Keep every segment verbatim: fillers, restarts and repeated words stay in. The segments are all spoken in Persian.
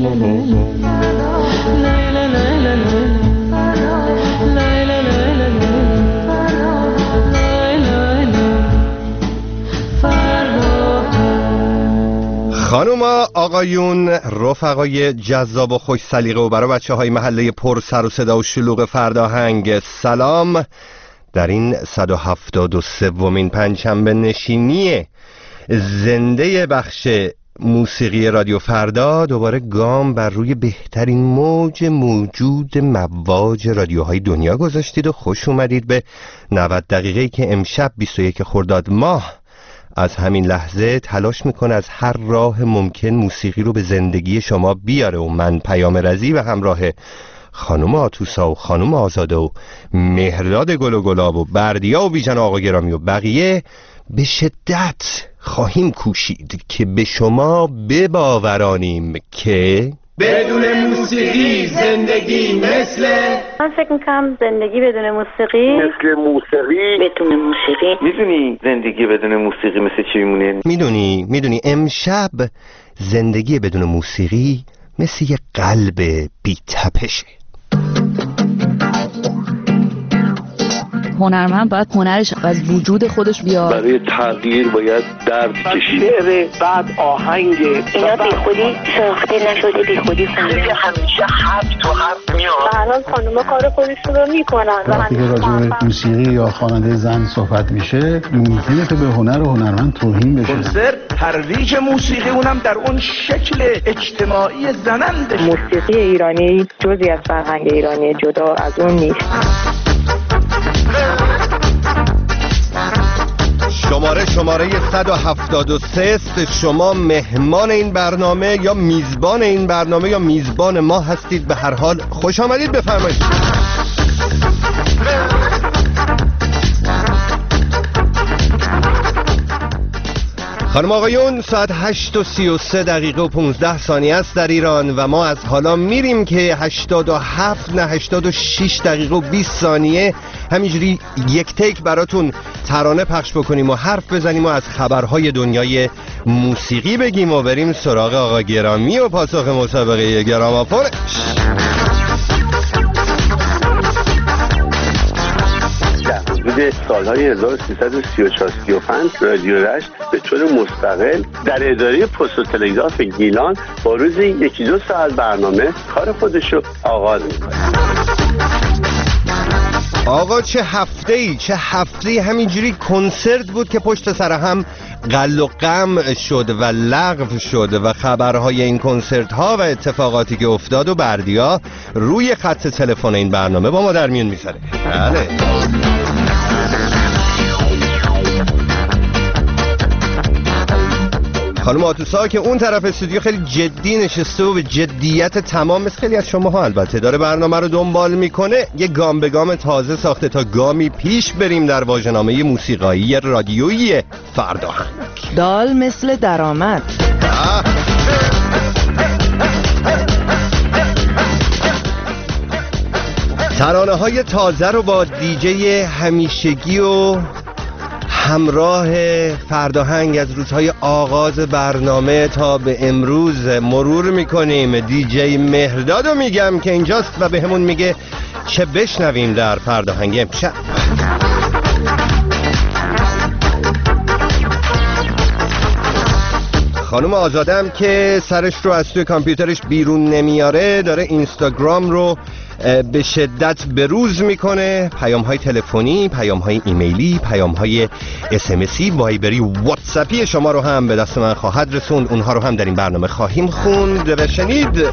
خانوما، آقایون، رفقای جذاب و خوش سلیقه و برای بچه های محله پر سر و صدا و شلوغ فرداهنگ، سلام. در این صد و هفتاد و سومین پنجشنبه نشینی زنده بخش موسیقی رادیو فردا دوباره گام بر روی بهترین موج موجود مواج رادیوهای دنیا گذاشتید و خوش اومدید به نود دقیقه‌ای که امشب بیست و یک خرداد ماه از همین لحظه تلاش میکنه از هر راه ممکن موسیقی رو به زندگی شما بیاره و من پیام رضی و همراه خانم آتوسا و خانم آزاده و مهرداد گل و گلاب و بردیا و بیژن آقا گرامی و بقیه به شدت خواهیم کوشید که به شما بباورانیم که بدون موسیقی زندگی مثل من فکر میکنم زندگی بدون موسیقی مثل موسیقی بدون موسیقی. میدونی زندگی بدون موسیقی مثل چی میمونه؟ میدونی میدونی امشب زندگی بدون موسیقی مثل یه قلب بی تپشه. هنرمند باید هنرش از وجود خودش بیاد. برای تغییر باید درد کشید. شعر بعد آهنگ اینا بی خودی ساخته نشده، بی خودی خونده. همیشه حرف تو حرف میاد. الان خانوما کار خودشون رو میکنن. وقتی که راجع به موسیقی یا خواننده زن صحبت میشه ممکنه که به هنر و هنرمند توهین بشه. کنسرت ترویج موسیقی اونم در اون شکل اجتماعی زننده. موسیقی ایرانی جزئی از فرهنگ ایرانی، جدا از اون نیست. شماره شماره صد و هفتاد و سه است. شما مهمان این برنامه یا میزبان این برنامه یا میزبان ما هستید. به هر حال خوش آمدید، بفرمایید. خانم آقایون، ساعت هشت و سی و سه دقیقه و پونزده ثانیه است در ایران و ما از حالا میریم که هشتاد و هفت نه هشتاد و شش دقیقه و بیست ثانیه همینجوری یک تیک براتون ترانه پخش بکنیم و حرف بزنیم و از خبرهای دنیای موسیقی بگیم و بریم سراغ آقا گرامی و پاسخ مسابقه گرامافون. حدود سالهای هزار و سیصد و سی و چهار سی و پنج رادیو رشت به طور مستقل در اداره پست و تلگراف گیلان با روزی یکی دو ساعت برنامه کار خودشو آغاز میکنه. آقا چه هفته ای چه هفته ای همینجوری کنسرت بود که پشت سر هم قل و قم شد و لغو شد و خبرهای این کنسرت ها و اتفاقاتی که افتاد و بردیا روی خط تلفن این برنامه با ما در میون میذاره. بله خانم آتوسا که اون طرف استودیو خیلی جدی نشسته و به جدیت تمام مثل خیلی از شماها البته داره برنامه رو دنبال میکنه، یه گام به گام تازه ساخته تا گامی پیش بریم در واژه‌نامه موسیقایی رادیویی فرداهنگ. دال مثل درآمد. ترانه های تازه رو با دیجی همیشگی و همراه فرداهنگ از روزهای آغاز برنامه تا به امروز مرور میکنیم. دیجی مهرداد رو میگم که اینجاست و به همون میگه چه بشنویم در فرداهنگ امشب. خانم آزادم که سرش رو از توی کامپیوترش بیرون نمیاره داره اینستاگرام رو به شدت بروز میکنه. پیام های تلفنی، پیام های ایمیلی، پیام های اسمسی، وایبری، واتساپی شما رو هم به دست من خواهد رسوند. اونها رو هم در این برنامه خواهیم خوند و شنید.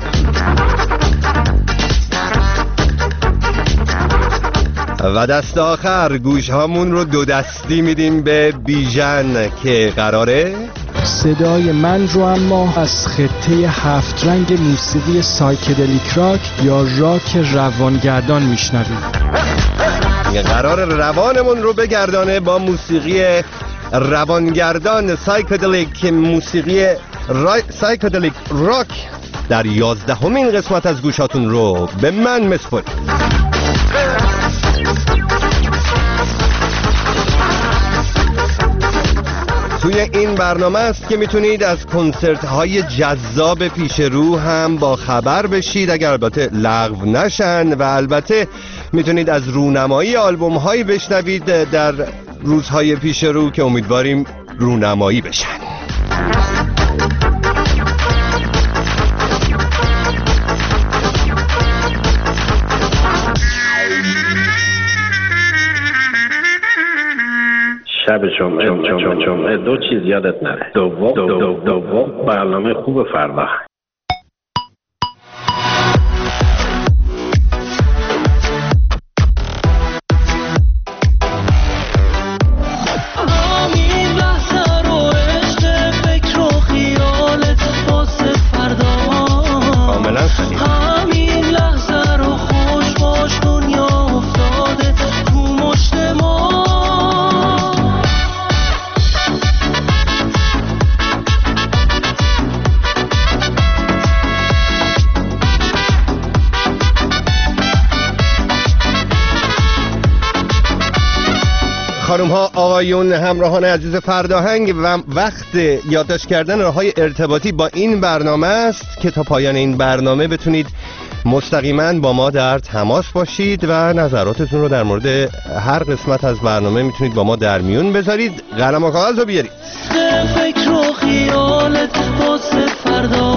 و دست آخر گوش هامون رو دو دستی میدیم به بیژن که قراره صدای من رو اما از خطه هفت رنگ موسیقی سایکدلیک راک یا راک روانگردان میشنویم. قرار روانمون رو بگردانه با موسیقی روانگردان سایکدلیک، موسیقی رای... سایکدلیک راک در یازدهمین قسمت از گوشاتون رو به من مسپارید. توی این برنامه است که میتونید از کنسرت های جذاب پیش رو هم با خبر بشید، اگر البته لغو نشن، و البته میتونید از رونمایی آلبوم هایی بشنوید در روزهای پیش رو که امیدواریم رونمایی بشن. شب جمعه جمعه جمعه دو چیز یادت نره. دوم دوم دوم برنامه خوب فردا. خانم ها، آقایون، همراهان عزیز فرداهنگ، و وقت یادداشت کردن راههای ارتباطی با این برنامه است که تا پایان این برنامه بتونید مستقیما با ما در تماس باشید و نظراتتون رو در مورد هر قسمت از برنامه میتونید با ما در میون بذارید. قلم و کاغذ رو بیارید. فکر و خیالت واسه فردا،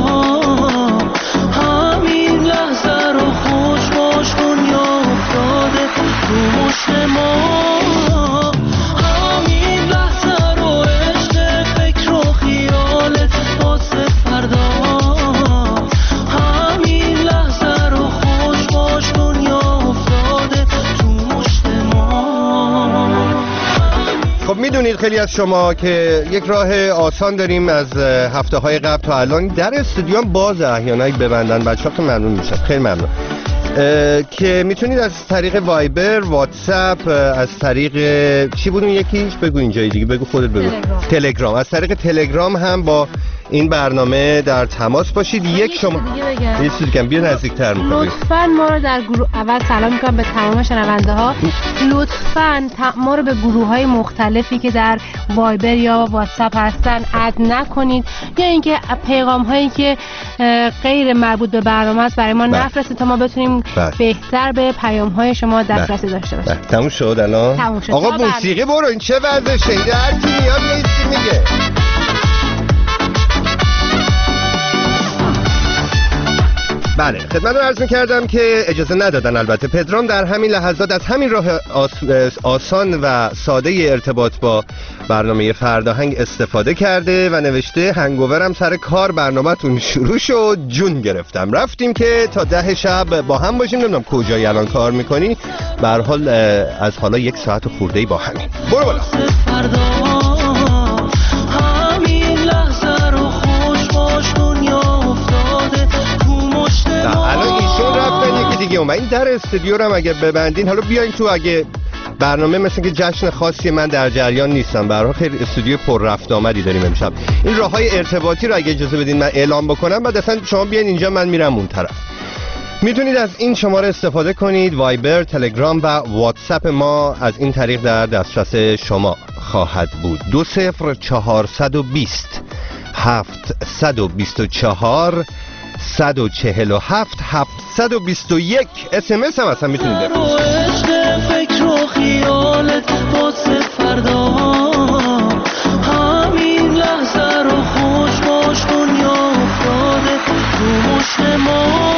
همین لحظه رو خوش باش، دنیا افتاده تو مشت ما. میدونید خیلی از شما که یک راه آسان داریم از هفته های قبل تا الان. در استودیو هم باز احیانا ببندن بچه ها که ممنون میشن، خیلی ممنون، که میتونید از طریق وایبر، واتساپ، از طریق چی بود اون یکیش؟ بگو اینجای دیگه، بگو خودت بگو. تلگرام. تلگرام از طریق تلگرام هم با این برنامه در تماس باشید. یک شما یه چیزی که بیا نزدیک‌تر می‌کنید. لطفاً ما رو در گروه، اول سلام می‌کنم به تمام شنونده ها، لطفاً ما رو به گروه‌های مختلفی که در وایبر یا واتساپ هستن اد نکنید، یا اینکه پیغام‌هایی که غیر مربوط به برنامه است برای ما نفرستید تا ما بتونیم بله. بهتر به پیام‌های شما دسترسی داشته باشیم. تموم شد الان؟ تموم شد. آقا موسیقی برو، این چه وضعشه؟ این هر کی میاد میگه میگه بله. خدمت رو عرض می‌کردم که اجازه ندادن البته. پدرام در همین لحظات از همین راه آس... آسان و ساده ارتباط با برنامه فرداهنگ استفاده کرده و نوشته هنگوورم سر کار برنامه‌تون شروع شد، جون گرفتم. رفتیم که تا ده شب با هم باشیم. نمیدونم کجایی الان کار میکنی، به هر حال از حالا یک ساعت خورده‌ای با همین. برو بالا. الان ایشون رفتن یکی دیگه اومد. این در استودیو رو هم اگه ببندین، حالا بیاین تو. اگه برنامه مثل که جشن خاصی من در جریان نیستم، به هر حال خیلی استودیو پر رفت آمدی داریم امشب. این راههای ارتباطی رو اگه اجازه بدین من اعلام بکنم، بعد اصلا شما بیاین اینجا، من میرم اون طرف. میتونید از این شماره استفاده کنید. وایبر، تلگرام و واتساپ ما از این طریق در دسترس شما خواهد بود. دو صفر چهارصد و بیست هفتصد و بیست و چهار صد و چهل و هفت هفتصد و بیست و یک. اس ام اس هم اصلا میتونید بفرستید. فکر و خیالت واسه فردا، همین لحظه رو خوش باش، دنیا افتاده تو مشت ما.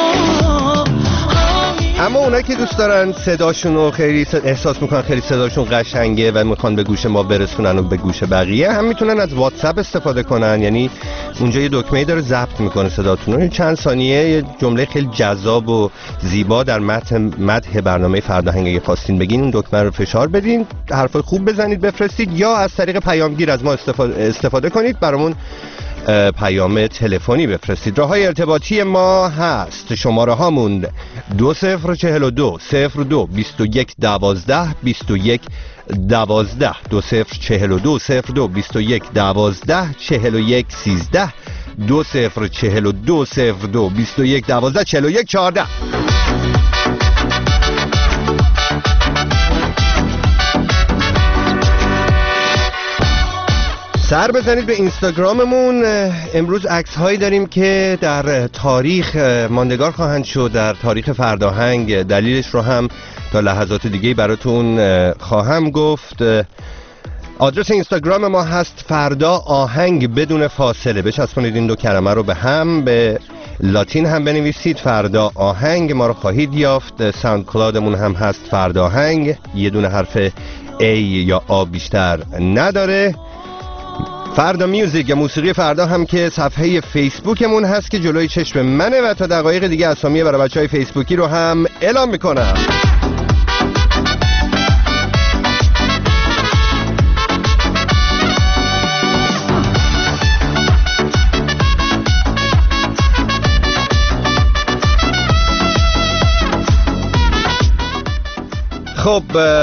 اما اونایی که دوست دارن صداشون رو خیلی احساس میکنن خیلی صداشون قشنگه و میخوان به گوش ما برسونن و به گوش بقیه، هم میتونن از واتساپ استفاده کنن. یعنی اونجا یه دکمه‌ای داره ضبط میکنه صداتون رو. چند ثانیه یه جمله خیلی جذاب و زیبا در متن مدح برنامه فرداهنگ اگه خواستین بگین، اون دکمه رو فشار بدین، حرفای خوب بزنید بفرستید، یا از طریق پیامگیر از ما استفاده, استفاده کنید، برامون پیام تلفنی بفرستید. راههای ارتباطی ما هست. شماره هامون دو صفر چهل و دو صفر دو بیست و یک دوازده بیست و یک دوازده دو صفر چهل و دو صفر دو بیست و یک دوازده چهل و یک سیزده دو صفر چهل و دو صفر دو بیست و یک دوازده چهل و یک چهارده. سر بزنید به اینستاگراممون. امروز عکس هایی داریم که در تاریخ ماندگار خواهند شد، در تاریخ فرداهنگ. دلیلش رو هم تا لحظات دیگه براتون خواهم گفت. آدرس اینستاگرام ما هست فردا آهنگ بدون فاصله. بچسبونید این دو کلمه رو به هم، به لاتین هم بنویسید فردا آهنگ، ما رو خواهید یافت. ساوند کلادمون هم هست فردا آهنگ، یه دونه حرف A یا آ بیشتر نداره. فردا میوزیک یا موسیقی فردا هم که صفحه فیسبوکمون هست که جلوی چشم منه و تا دقایق دیگه اسامی برای بچهای فیسبوکی رو هم اعلام میکنم. خب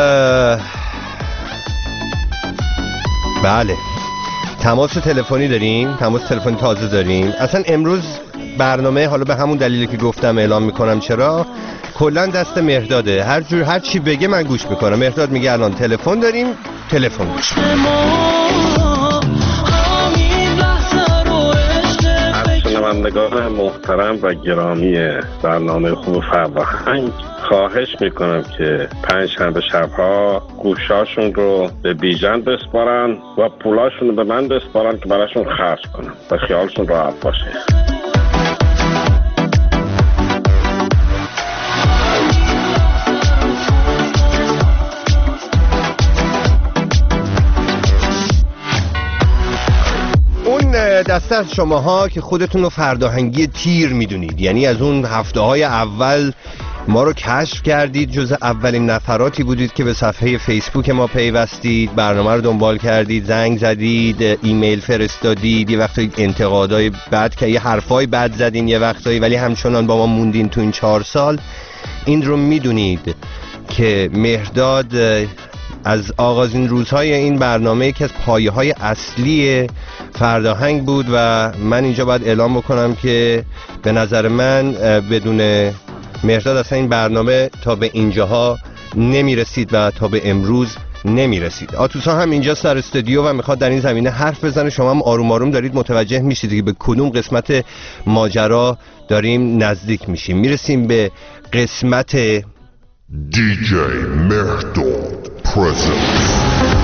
بله، تماس تلفنی داریم، تماس تلفنی تازه داریم. اصلا امروز برنامه، حالا به همون دلیلی که گفتم اعلام میکنم چرا، کلا دست مهرداده. هر جور هر چی بگه من گوش میکنم. مهرداد میگه الان تلفن داریم، تلفن گوش. شنوندگان محترم و گرامی برنامه خوب فرهنگ، خواهش میکنم که پنج شنبه شبها گوشاشون رو به بیژن بسپارن و پولاشون رو به من بسپارن که براشون خرج کنم و خیالشون راحت باشه. دسته از شماها که خودتون رو فرداهنگی تیر میدونید، یعنی از اون هفته های اول ما رو کشف کردید، جز اولین نفراتی بودید که به صفحه فیسبوک ما پیوستید، برنامه رو دنبال کردید، زنگ زدید، ایمیل فرستادید، یه وقتایی انتقادای بد که یه حرفای بد زدین یه وقتایی، ولی همچنان با ما موندین تو این چهار سال. این رو میدونید که مهرداد از آغازین روزهای این برنامه یکی از پایه‌های اصلی فرداهنگ بود و من اینجا باید اعلام بکنم که به نظر من بدون مهرداد اصلا این برنامه تا به اینجاها نمیرسید و تا به امروز نمیرسید. آتوسا هم اینجا سر استودیو و میخواد در این زمینه حرف بزنه. شما هم آروم آروم دارید متوجه میشید که به کدوم قسمت ماجرا داریم نزدیک میشیم. میرسیم به قسمت دی جی مهرداد presents.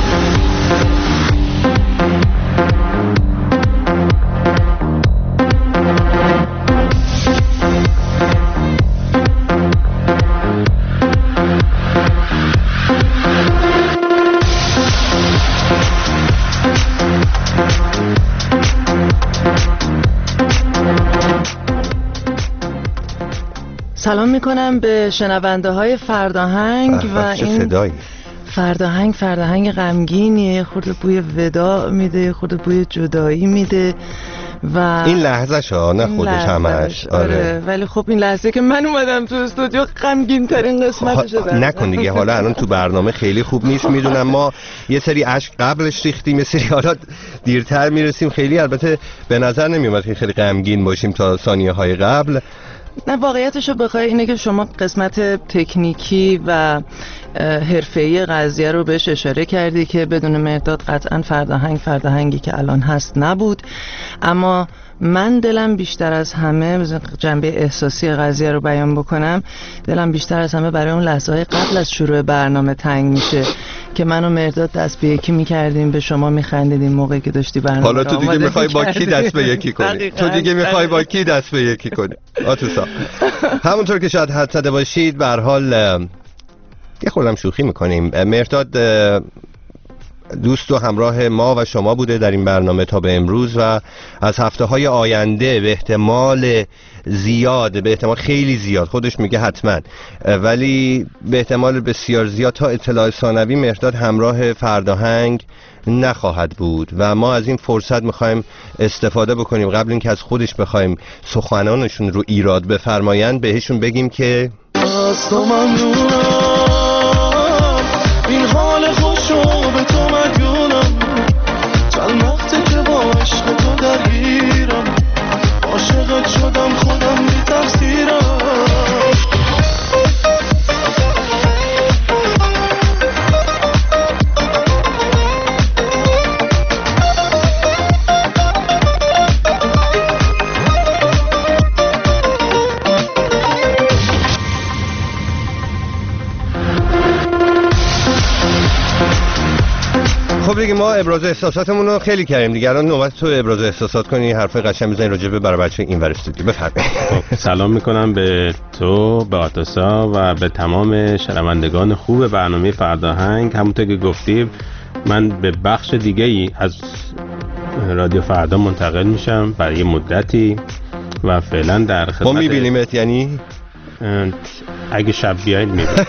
سلام میکنم به شنونده های فرداهنگ و این صدایی. فرداهنگ فرداهنگ غمگینیه، خورده بوی وداع میده، خورده بوی جدایی میده و این لحظه شا نه خودش همش. آره. آره ولی خب این لحظه که من اومدم تو استودیو غمگین ترین قسمتش خب نکن دیگه. حالا الان تو برنامه خیلی خوب نیست، میدونم ما یه سری اشک قبلش ریختیم، یه سری حالا دیرتر میرسیم. خیلی البته به نظر نمیومد که خیلی غمگین باشیم تا ثانیه های قبل. نه واقعیتشو بخوای اینه که شما قسمت تکنیکی و حرفه‌ای قضیه رو بهش اشاره کردی که بدون مهرداد قطعا فرداهنگ فرداهنگی که الان هست نبود. اما من دلم بیشتر از همه، جنبه احساسی قضیه رو بیان بکنم، دلم بیشتر از همه برای اون لحظه های قبل از شروع برنامه تنگ میشه که من و مهرداد دست به یکی میکردیم، به شما میخندیدیم موقعی که داشتی برنامه. حالا تو دیگه میخوای با کی دست به یکی کنی؟ تو دیگه میخوای با کی دست به یکی کنی؟ آتوسا همونطور که شاید حد زده باشید، به هر حال یه خوردم شوخی میکنیم. مهرداد دوست و همراه ما و شما بوده در این برنامه تا به امروز و از هفته های آینده به احتمال زیاد، به احتمال خیلی زیاد، خودش میگه حتما، ولی به احتمال بسیار زیاد تا اطلاع ثانوی مهرداد همراه فرداهنگ نخواهد بود و ما از این فرصت میخوایم استفاده بکنیم. قبل اینکه از خودش بخوایم سخنانشون رو ایراد بفرمایند، بهشون بگیم که از تو ممنونم، این حال خوشو به تو مدیونم، چند وقته که با عشق تو درگیرم، عاشقت شدم خودم بی تفسیرم. خب دیگه ما ابراز احساساتمون رو خیلی کردیم دیگه، الان نوبت تو ابراز احساسات کنی، حرف قشنگ بزنی راجع به برای بچه اینور استودیو. بفرمایید. سلام میکنم به تو، به آتوسا و به تمام شنوندگان خوب برنامه فرداهنگ. همونطور که گفتیم من به بخش دیگه ای از رادیو فردا منتقل میشم برای مدتی و فعلا در خدمت. ما میبینیمت یعنی؟ اگه شب بیایید میبینیم.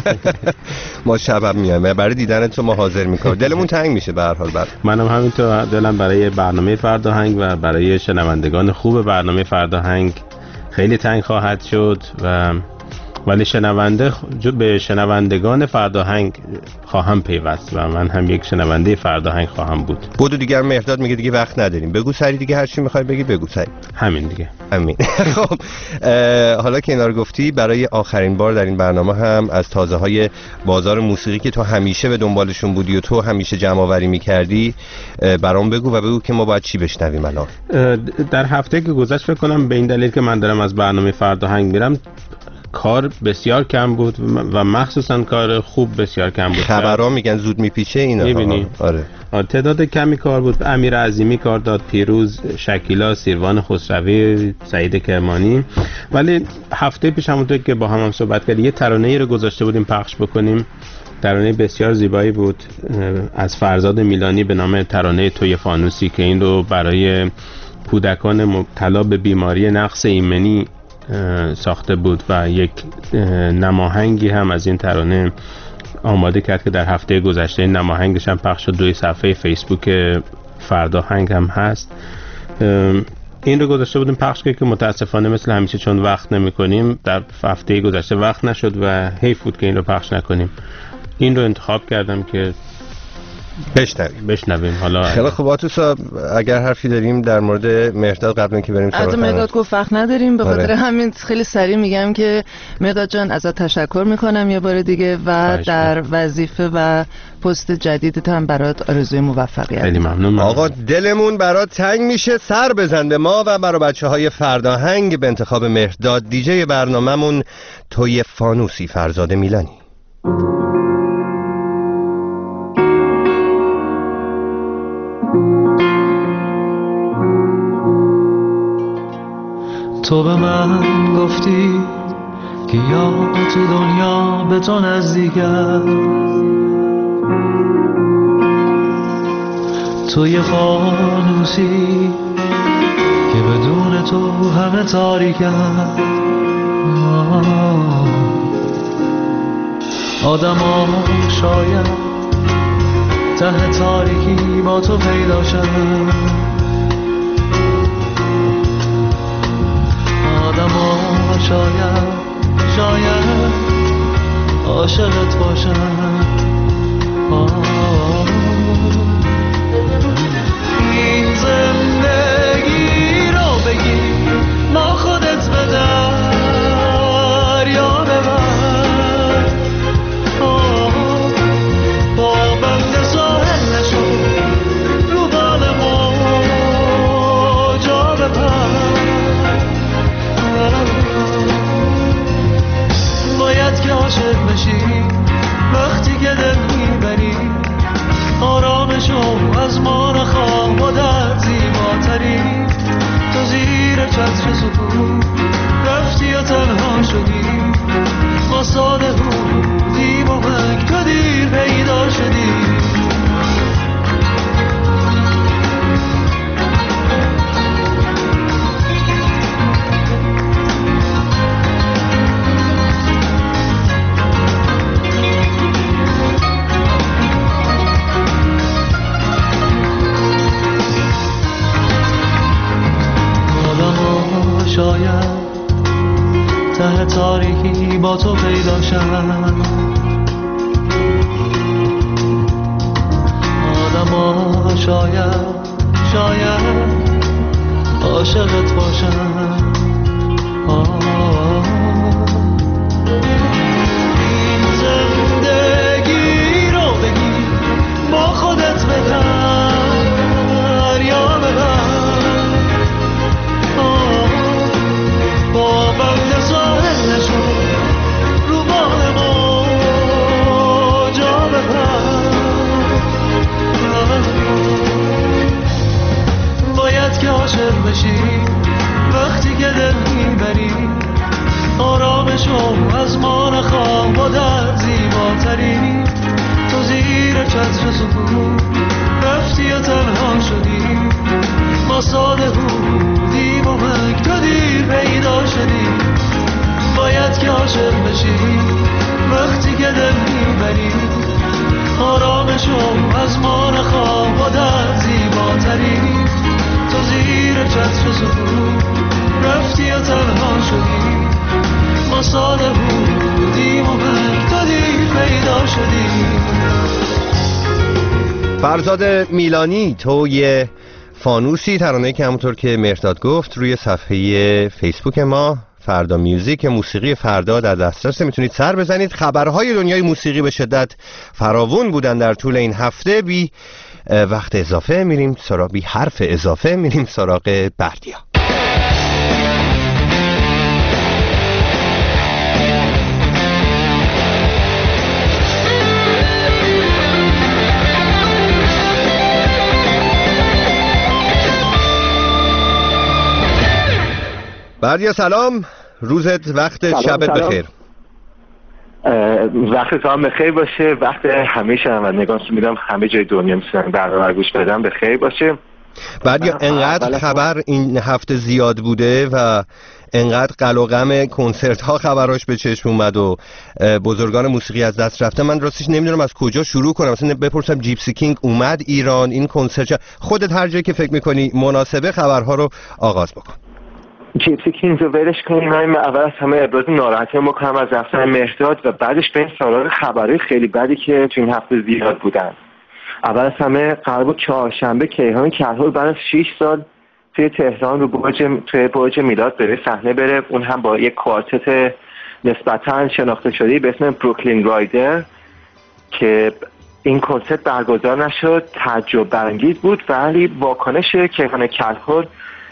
ما شب هم میایم برای دیدن تو، ما حاضر میکنیم، دلمون تنگ میشه به هر حال. بعد منم همینطور دلم برای برنامه فرداهنگ و برای شنوندگان خوب برنامه فرداهنگ خیلی تنگ خواهد شد و ولی شنونده به شنوندگان فرداهنگ خواهم پیوست و من هم یک شنونده فرداهنگ خواهم بود. بودو دیگه مهرداد میگه دیگه وقت نداریم، بگو سری دیگه، هر چی میخوای بگی بگو سری. همین دیگه. همین. خب حالا که اینا رو گفتی، برای آخرین بار در این برنامه هم از تازه های بازار موسیقی که تو همیشه به دنبالشون بودی و تو همیشه جمع آوری میکردی برام بگو و بگو که ما باید چی بشنویم الان. در هفته که گذشت فکر کنم به این دلیل که من دارم از برنامه فرداهنگ میرم کار بسیار کم بود و مخصوصا کار خوب بسیار کم بود. خبرها میگن زود میپیچه اینا. میبینی؟ آره. تعداد کمی کار بود. امیر عظیمی کار داد، پیروز، شکیلا، سیروان خسروی، سعید کرمانی. ولی هفته پیش همونطور که با هم هم صحبت کردیم یه ترانه‌ای رو گذاشته بودیم پخش بکنیم. ترانه بسیار زیبایی بود از فرزاد میلانی به نام ترانه توی فانوسی که این رو برای کودکان مبتلا به بیماری نقص ایمنی ساخته بود و یک نماهنگی هم از این ترانه آماده کرد که در هفته گذشته نماهنگش هم پخش شد، روی صفحه فیسبوک فرداهنگ هم هست. این رو گذاشته بودیم پخش که که متاسفانه مثل همیشه چون وقت نمی کنیم در هفته گذشته وقت نشد و حیف بود که این رو پخش نکنیم. این رو انتخاب کردم که بشنویم بشنویم حالا. خیلی خوب آتوسا، اگر حرفی داریم در مورد مهرداد قبل اینکه بریم سراغ مهرداد گفت وقت نداریم، به خاطر همین خیلی سریع میگم که مهرداد جان ازت تشکر میکنم یه بار دیگه و در وظیفه و پست جدیدت هم برات آرزوی موفقیت. خیلی ممنون. آقا دلمون برات تنگ میشه، سر بزن به ما و برای بچه‌های فرداهنگ به انتخاب مهرداد، دیجی برنامه‌مون توی فانوسی فرزاد میلانی. تو به من گفتی که یا تو دنیا به تو نزدیکم، تو یه فانوسی که بدون تو همه تاریکم. آدم ها شاید ته تاریکی با تو پیدا شد، آدم ها شاید شاید عاشقت باشن. این زندگی رو بگیر ما خودت به دریا ببر، با بند ساحل نشو رو بال موجا بپر. باید که عاشق بشی وقتی که دل میبری، آرامشو از ما نخواه و در زیباتری. تو زیر چتر سکوت رفتی و تنها شدی، ما ساده بودیم و من تو دیر پیدا شدی. شاید ته تاریکی با تو پیدا شد، آدم ها شاید شاید عاشقت باشن. این زندگی رو بگیر با خودت به دریا ببر، با بند ساحل نشو رو بال موجا بپر. زیباتری، تو زیر چتر سکون رفتی و تنها شدی، ما ساده بودیم و مک تو دیر پیدا شدی. باید که عاشق بشی وقتی که دل میبری، آرامشو از ما نخواه و در زیباتری، تو زیر چتر سکون رفتی و تنها شدی، ما ساده بودیم و مک تو دیر پیدا شدی. فرزاد میلانی، تو یه فانوسی، ترانه‌ای که همونطور که مهرداد گفت روی صفحه فیسبوک ما فردا میوزیک، موسیقی فردا در دسترس، میتونید سر بزنید. خبرهای دنیای موسیقی به شدت فراوون بودن در طول این هفته. بی وقت اضافه میریم سراغ بی حرف اضافه میریم سراغ بردیا. بردیا سلام، روزت وقت سلام شبت سلام. بخیر. وقت تو هم بخیر باشه، وقت همه شنوندگان میدم همه جای دنیا میتونن برنامه گوش بدن بخیر باشه. بردیا انقدر خبر این هفته زیاد بوده و انقدر قل و غم کنسرت ها خبراش به چشم اومد و بزرگان موسیقی از دست رفته، من راستش نمیدونم از کجا شروع کنم. مثلا بپرسم جیپسی کینگ اومد ایران، این کنسرت، خودت هر جایی که فکر میکنی مناسبه خبرها رو آغاز بکن. جیپسی کینگ رو ولش کنیم. من اول از همه ابراز ناراحتی بکنم از رفتن مهرداد و بعدش به این سراغ خبرهای خیلی بدی که تو این هفته زیاد بودن. اول از همه قرار بود چهارشنبه کیهان کلهر بعد از شش سال توی تهران رو برج توی برج میلاد بره صحنه بره، اون هم با یک کوارتت نسبتاً شناخته شده به اسم بروکلین رایدر، که این کنسرت برگزار نشد. تعجب برانگیز بود ولی واکنش کیهان کلهر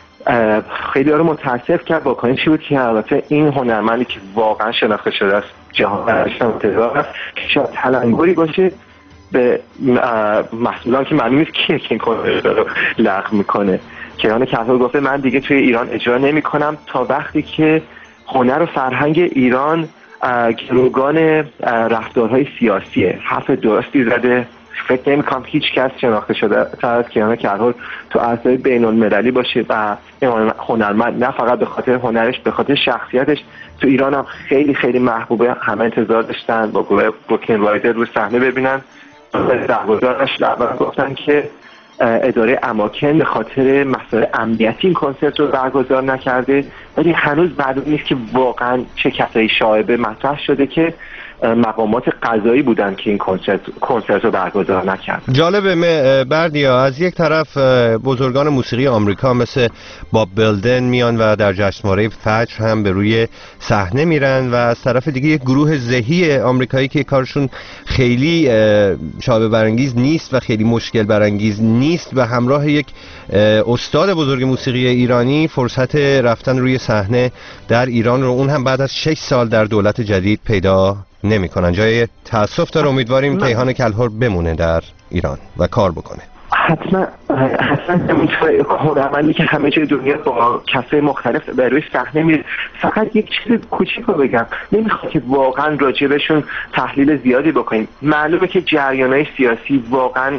خیلی ها رو متاسف کرد. واکنشی بود که البته این هنرمندی که واقعا شناخته شده است جهان برش انتظار است که شاید تلنگری باشه به محصولان که معلوم نیست که این کنسرت رو لغو میکنه. کیهان کلهر گفته من دیگه توی ایران اجرا نمی کنم تا وقتی که هنر و فرهنگ ایران گروگان رفتارهای سیاسیه. حرف درستی زده. فکر نمی کنم هیچ کس شناخته شده تر از کیهان کلهر تو عرصه بین المللی باشه و هنرمند، نه فقط به خاطر هنرش، به خاطر شخصیتش. تو ایران هم خیلی خیلی محبوبه، همه انتظار داشتن با گروه بروکلین رایدر رو صحنه ببینن. برگزارش اول گفتن که اداره اماکن به خاطر مسائل امنیتی این کنسرت رو برگزار نکرده، ولی هنوز معلوم نیست که واقعا چه کسایی شایبه مطرح شده که مقامات قضایی بودن که این کنسرت کنسرت رو برگزار نکرد. جالبه بردیا، از یک طرف بزرگان موسیقی آمریکا مثل باب بلدن میان و در جشنواره فجر هم به روی صحنه میرن و از طرف دیگه یک گروه ذهی آمریکایی که کارشون خیلی شایبه برانگیز نیست و خیلی مشکل برانگیز نیست و همراه یک استاد بزرگ موسیقی ایرانی فرصت رفتن روی صحنه در ایران رو، اون هم بعد از شش سال در دولت جدید، پیدا نمی کنن. جای تأسف داره. امیدواریم کیهان کلهر بمونه در ایران و کار بکنه. حتما حتما همینطوره. هنرمندی که همه جای دنیا با کسای مختلف به روی صحنه میره. فقط یک چیز کوچیک رو بگم، نمیخواد که واقعا راجبشون تحلیل زیادی بکنیم. معلومه که جریانهای سیاسی واقعا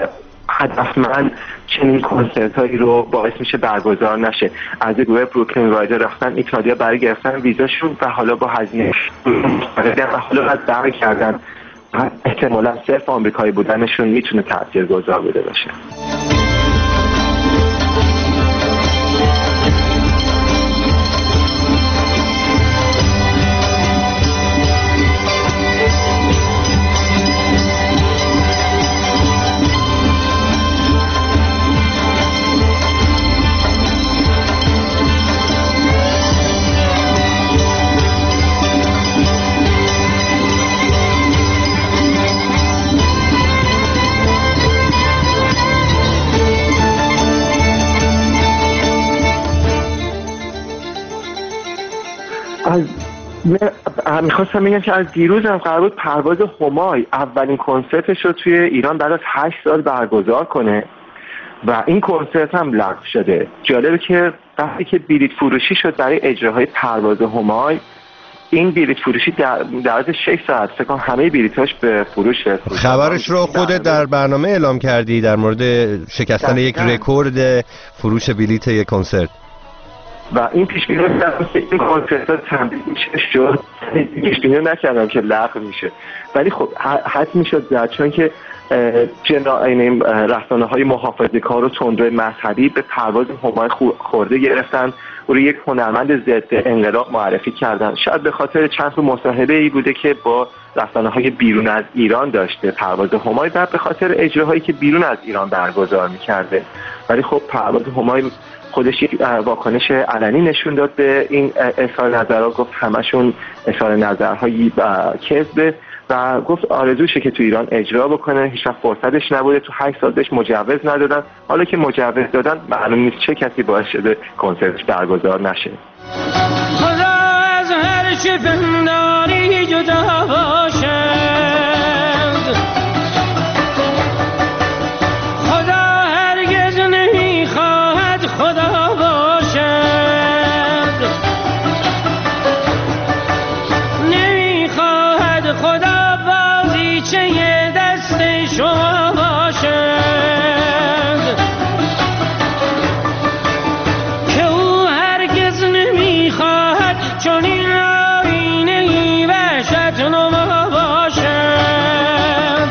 هدفمند چنین کنسرت هایی رو باعث میشه برگزار نشه. از گروه بروکلین رایدر رفتن ایتالیا برای گرفتن ویزاشون و حالا با هزینه و حالا از برگ کردن، احتمالا صرف آمریکایی بودنشون میتونه تأثیر گذار بوده باشه. از میخواستم بگم که از دیروز هم قرار بود پرواز همای اولین کنسرتش رو توی ایران بعد از هشت سال برگزار کنه و این کنسرت هم لغو شده. جالبه که وقتی که بلیط فروشی شد برای اجراهای پرواز همای، این بلیط فروشی در در از شش ساعت فکر کنم همه بلیطاش به فروش رسید. خبرش رو خودت در برنامه اعلام کردی در مورد شکستن یک رکورد فروش بلیط یک کنسرت و این پیش بینی در این کنسرت ها تمدید میشه شد. پیش بینی نکردم که لغو میشه، ولی خب حد میشد زد، چون که جنا این رسانه های محافظه کار و تندرو مذهبی به پرواز همای خورده گرفتن و روی یک هنرمند ضد انقلاب معرفی کردن. شاید به خاطر چند تا مصاحبه ای بوده که با رسانه های بیرون از ایران داشته پرواز همای، و به خاطر اجراهایی که بیرون از ایران برگزار میکرده. ولی خب پرواز همای خودش یک واکنش علنی نشون داد به این اظهار نظرها، گفت همشون اظهار نظرهایی کذبه و گفت آرزوشه که تو ایران اجرا بکنه، هیچ وقت فرصتش نبوده، تو هشت سال بهش مجوز ندادن، حالا که مجوز دادن معلوم نیست چه کسی باعث شده کنسرتش برگزار نشه. خدا از هر چه پنداری جدا باشد، خدا هرگز نمیخواهد خدا باشد، نمیخواهد خدا چه دست شما باشد، که او هرگز نمیخواهد چون این آینه وحشت نما باشد.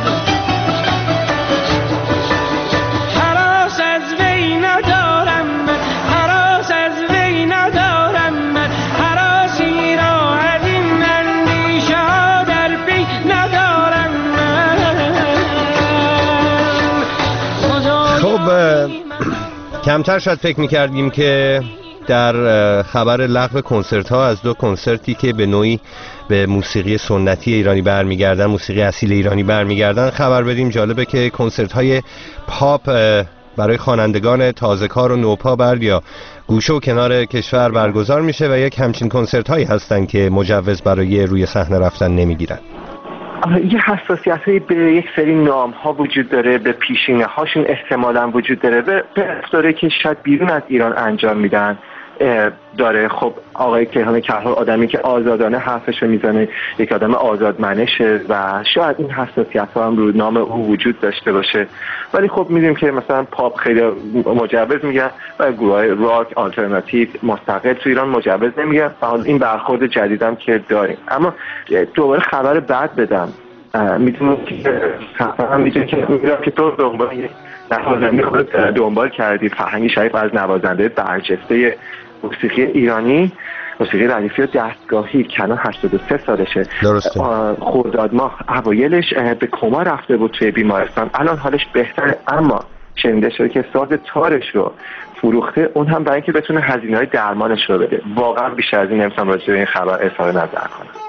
هراس از وی ندارم، هراس از وی ندارم، هراسی را از این اندیشه ها در پی ندارم. خب کمتر شاید فکر میکردیم که در خبر لغو کنسرت ها از دو کنسرتی که به نوعی به موسیقی سنتی ایرانی برمیگردن، موسیقی اصیل ایرانی برمیگردن، خبر بدیم. جالبه که کنسرت های پاپ برای خوانندگان تازه‌کار و نوپا بر یا گوشه و کنار کشور برگزار میشه و یک همچین کنسرت هایی هستن که مجوز برای روی صحنه رفتن نمیگیرن. یه حساسیت هایی به یک سری نام ها وجود داره، به پیشینه هاشون احتمالاً وجود داره، به داره که شاید بیرون از ایران انجام میدن داره. خب آقای کیهان کرها آدمی که آزادانه حرفشو میزنه، یک آدم آزادمنشه و شاید این حساسیت ها هم رو نام او وجود داشته باشه. ولی خب میدونیم که مثلا پاپ خیلی مجوز میگن و گروه های راک آلترناتیو مستقل تو ایران مجوز نمیگن و حالا این برخورد جدیدم که داریم. اما دوباره خبر بد بدم، میتونم که هم میتونم که میدونم که تو دنبال نوازنده خود دنبال کردی، فرهنگ شریف از نوازنده برجسته موسیقی ایرانی، موسیقی ردیفی و دستگاهی، کنان هشتاد و سه سالشه. درسته. خرداد ماه اوایلش به کما رفته بود توی بیمارستان، الان حالش بهتره، اما شنیده شده که ساز تارش رو فروخته، اون هم برای اینکه بتونه هزینه‌های درمانش رو بده. واقعا بیشتر از این نمیتونم راجع به این خبر اظهار نظر کنم.